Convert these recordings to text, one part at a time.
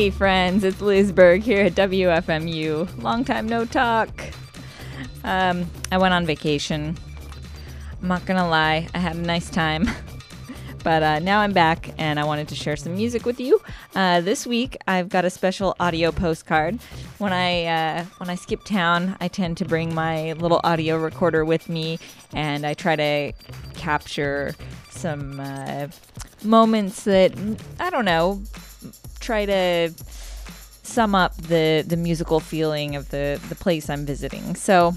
Hey friends, it's Liz Berg here at WFMU. Long time no talk. I went on vacation. I'm not gonna lie, I had a nice time. But now I'm back and I wanted to share some music with you. This week I've got a special audio postcard. When I skip town, I tend to bring my little audio recorder with me and I try to capture some moments that, I don't know, try to sum up the musical feeling of the place I'm visiting. So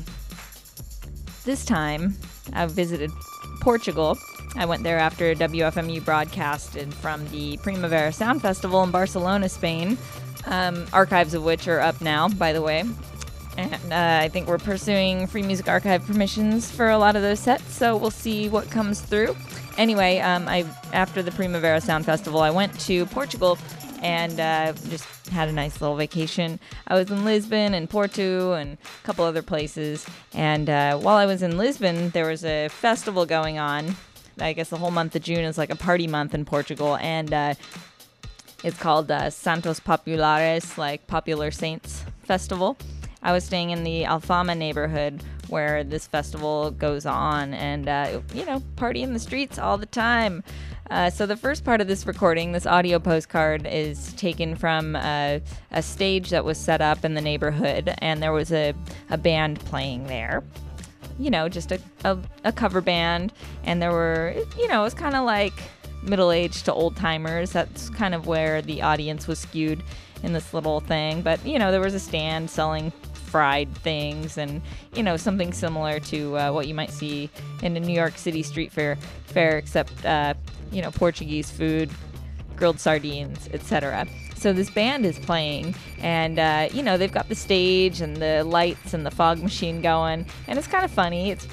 this time I visited Portugal. I went there after WFMU broadcasted from the Primavera Sound Festival in Barcelona, Spain, archives of which are up now, by the way. And I think we're pursuing Free Music Archive permissions for a lot of those sets, so we'll see what comes through. Anyway, after the Primavera Sound Festival, I went to Portugal and just had a nice little vacation. I was in Lisbon and Porto and a couple other places. And while I was in Lisbon, there was a festival going on. I guess the whole month of June is like a party month in Portugal. And it's called Santos Populares, like Popular Saints Festival. I was staying in the Alfama neighborhood where this festival goes on and, party in the streets all the time. So the first part of this recording, this audio postcard, is taken from a stage that was set up in the neighborhood, and there was a band playing there. You know, just a cover band, and there were, it was kind of like middle-aged to old-timers. That's kind of where the audience was skewed in this little thing. But, there was a stand selling fried things and, something similar to what you might see in a New York City street fair except, Portuguese food, grilled sardines, etc. So this band is playing and, they've got the stage and the lights and the fog machine going, and it's kind of funny. It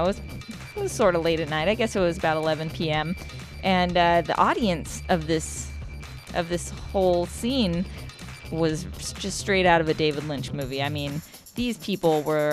was sort of late at night. I guess it was about 11 p.m. And the audience of this whole scene was just straight out of a David Lynch movie. I mean, these people were,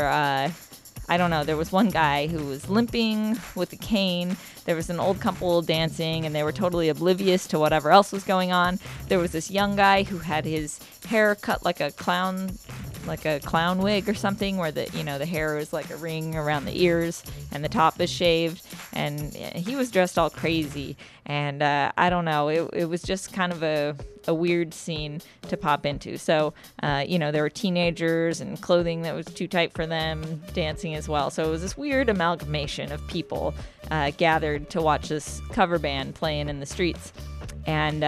there was one guy who was limping with a cane. There was an old couple dancing, and they were totally oblivious to whatever else was going on. There was this young guy who had his hair cut like a clown wig or something, where the hair was like a ring around the ears and the top is shaved, and he was dressed all crazy. And I don't know, it was just kind of a weird scene to pop into. So there were teenagers and clothing that was too tight for them dancing as well. So it was this weird amalgamation of people gathered to watch this cover band playing in the streets. And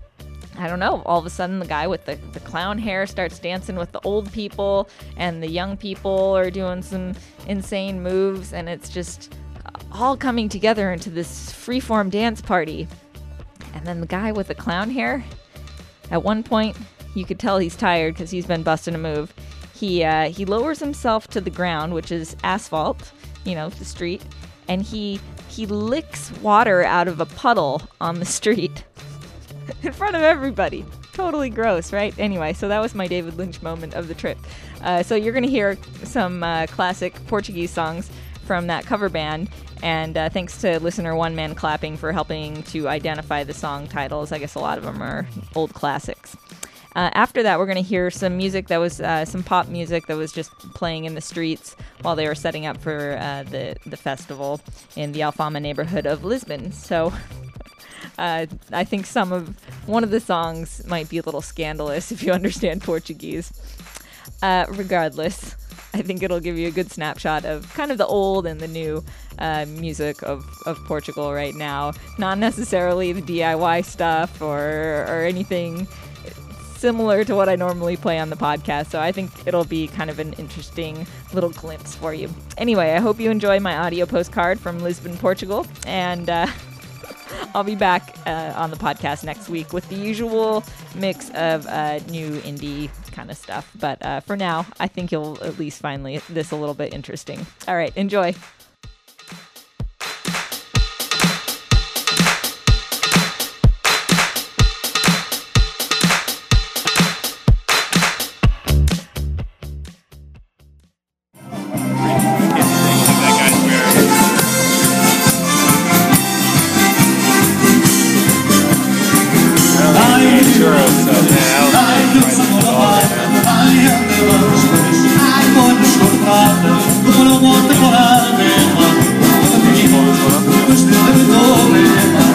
I don't know, all of a sudden the guy with the clown hair starts dancing with the old people, and the young people are doing some insane moves, and it's just all coming together into this freeform dance party. And then the guy with the clown hair, at one point, you could tell he's tired because he's been busting a move. He lowers himself to the ground, which is asphalt, the street, and he licks water out of a puddle on the street. In front of everybody. Totally gross, right? Anyway, so that was my David Lynch moment of the trip. So you're going to hear some classic Portuguese songs from that cover band. And thanks to listener One Man Clapping for helping to identify the song titles. I guess a lot of them are old classics. After that, we're going to hear some music that was some pop music that was just playing in the streets while they were setting up for the festival in the Alfama neighborhood of Lisbon. So I think one of the songs might be a little scandalous if you understand Portuguese. Regardless, I think it'll give you a good snapshot of kind of the old and the new music of Portugal right now. Not necessarily the DIY stuff or anything similar to what I normally play on the podcast, so I think it'll be kind of an interesting little glimpse for you. Anyway, I hope you enjoy my audio postcard from Lisbon, Portugal, and I'll be back on the podcast next week with the usual mix of new indie kind of stuff. But for now, I think you'll at least find this a little bit interesting. All right, enjoy. Churros somehow. estrada, como não volta com a mesma. Mas tu levantou mesmo.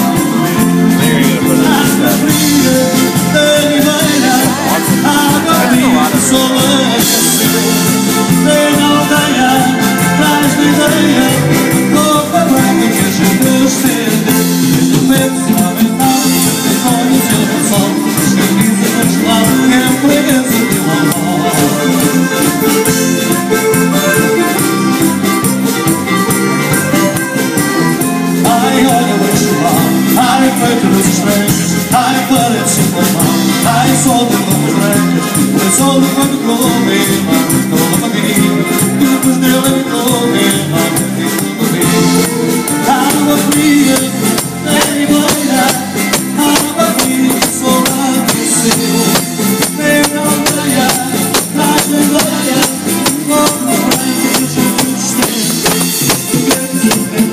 Água fria da ribeira, água fria, sol aqueceu. Vem na aldeia, traz da ideia, roupa branca que a gente estende. Desde o peito se aumentar, tem sonhos e o sol. As camisas congeladas, que é a preguiça de um amor. Ai, olha o enxoval, ai, feito dos estranhos, ai, parece um pulmão, ai, sol de roupas brancas, o sol do quando comigo, toda maquinha, e depois dele habitou mesmo, e tudo bem. Água fria, da ribeira, água fria, sol aqueceu, vem na aldeia, traz da ideia, roupa branca que a gente estende, dentro do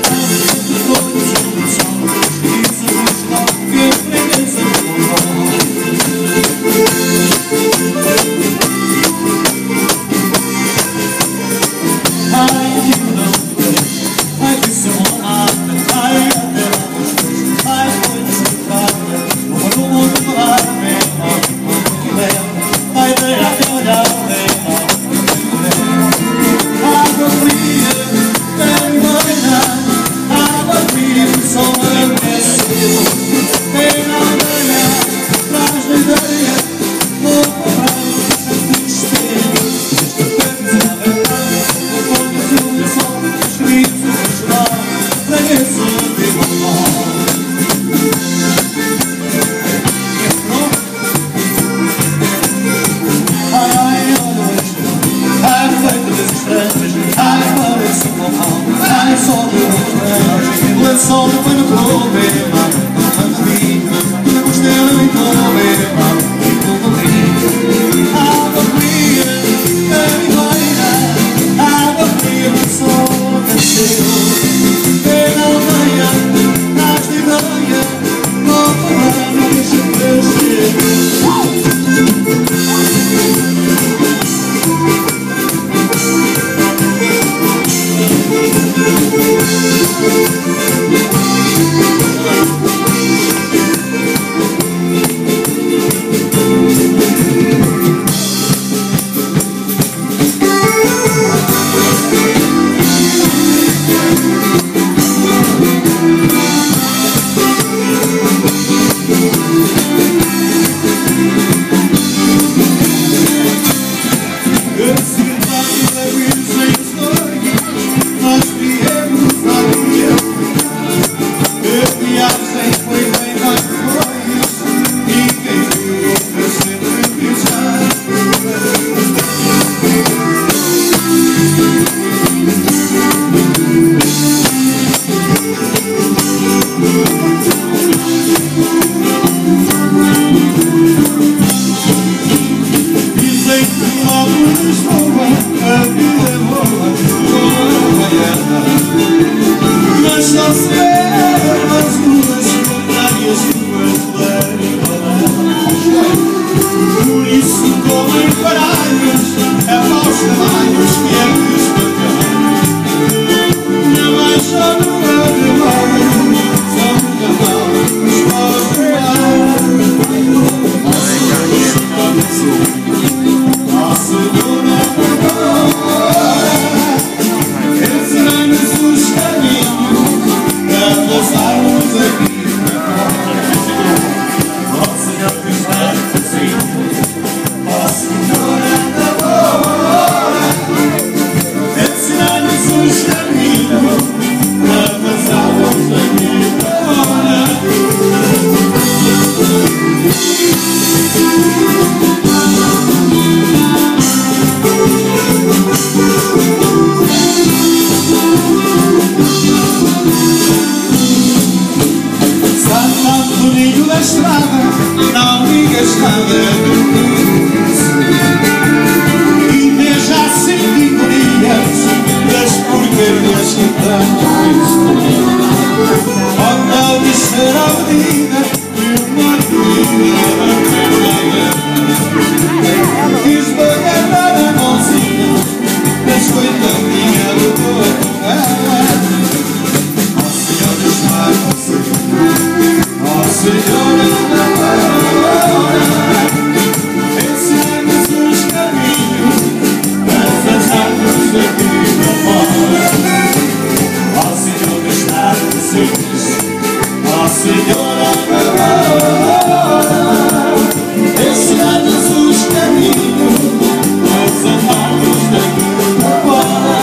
Senhora, ensina-nos os caminhos, as águas daqui para fora. Ó Senhor, que está nos céus, ó Senhora, ensina-nos os caminhos, as águas daqui para fora.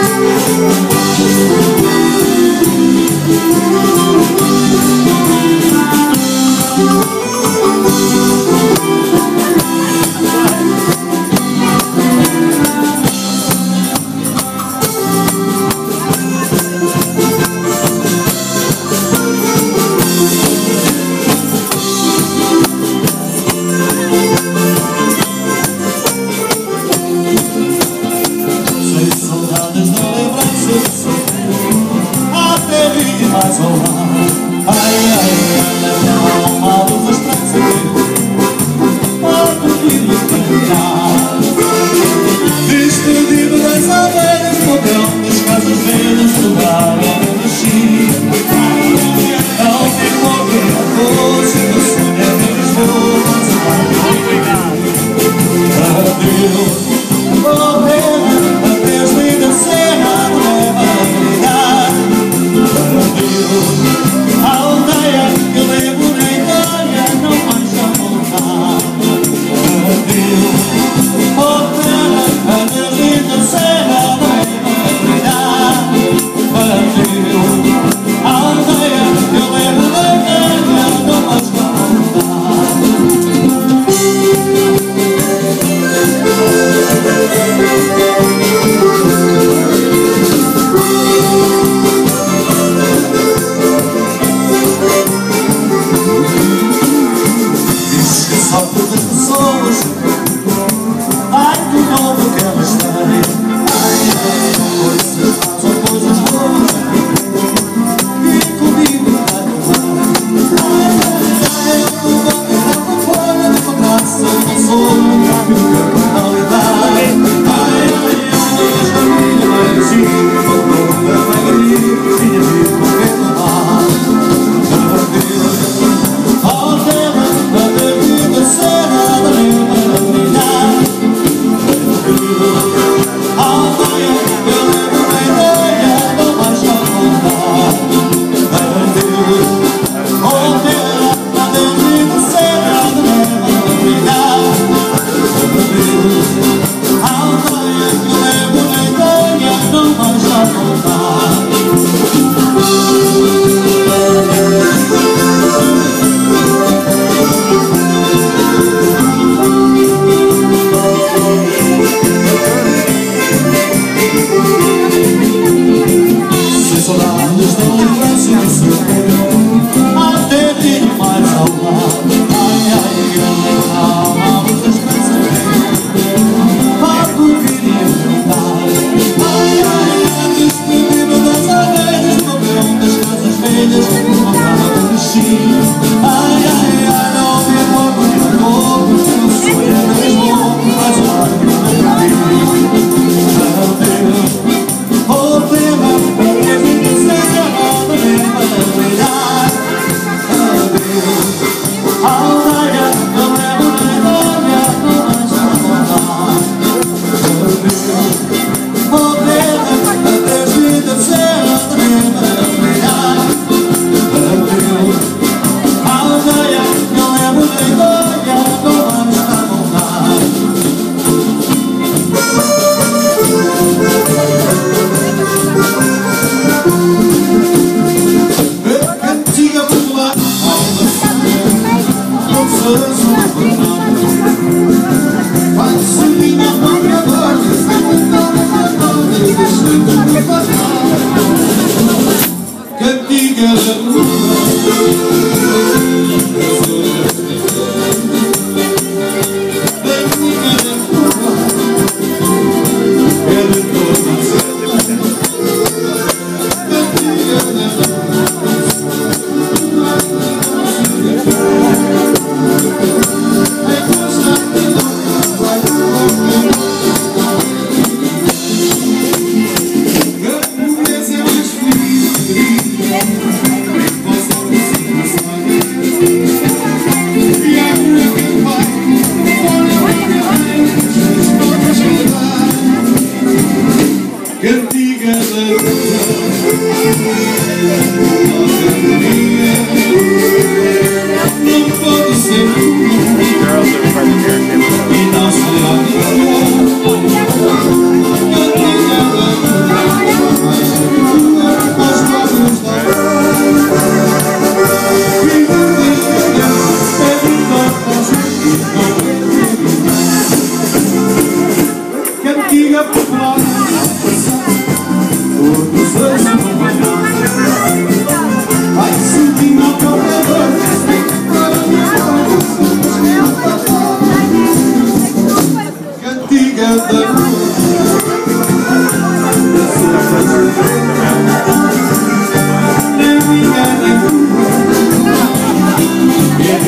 Sem saudades da lembrança de sempre, até vi mais ao lado. Ai, ai, ai, leva a alma a luz da esperança pode vir a caminhar. Despedido das aldeias, do cão das casas velhas, do lugar onde eu nasci. Ao ver morrer a força do sonho é ver Lisboa, mas adeus, oh terra, adeus linda serra, não leva a vida. Adeus, a aldeia que eu levo na Itália, não mais a voltar. Adeus, oh terra, adeus linda serra, não leva a vida. Adeus, a aldeia que eu levo na Itália, não mais a voltar. Salto das pessoas, ai do novo que elas têm. Ai, ai, coisas más ou coisas boas, e comigo vai levar. Ai, ai, ai, eu vou ficar com fora de uma graça, eu não sou um caminho que eu não lhe dá. Ai, ai, ai, esta minha mãezinha, vou toda alegria, minha vida não quer tomar. Adeus, oh terra, adeus linda serra, da leva a brilhar. Adeus, a aldeia que eu levo na ideia, não mais a voltar. Adeus, oh terra, adeus linda serra, da leva a brilhar. Adeus, a aldeia que eu levo na ideia, não mais a voltar. Sem saudades da lembrança do seu até vir mais ao lado. Ai, ai, grande alma, muitas pensas pode vir e enfrentar. Ai, ai, ai, despedida das aldeias, do cão das casas velhas, do lugar onde eu nasci. Ai, ai, ai, não me amor, nem amor, o sonho é mesmo, mas o ar que não vi. Adeus, oh terra, adeus linda serra, da leva a brilhar. Adeus, a aldeia que eu levo na Itália, não mais a voltar. Adeus, oh terra, adeus linda serra, da leva a brilhar. Adeus, a aldeia que eu levo na Itália, não mais a voltar. Cantiga popular, não sejas um banana. Quando se vinha a própria voz, deixa-me falar. Cantiga popular, cantiga popular, é de todas. Cantiga popular.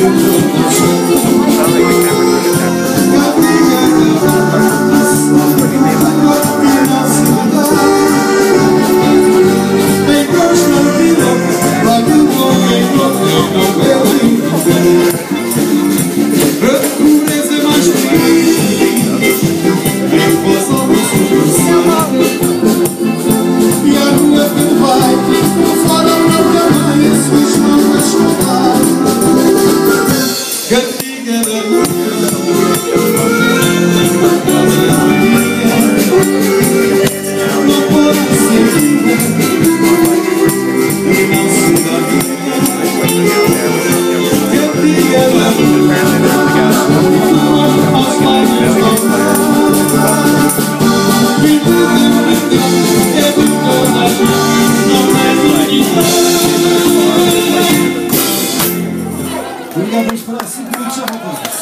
Obrigado por esperar 5 minutos, já voltamos.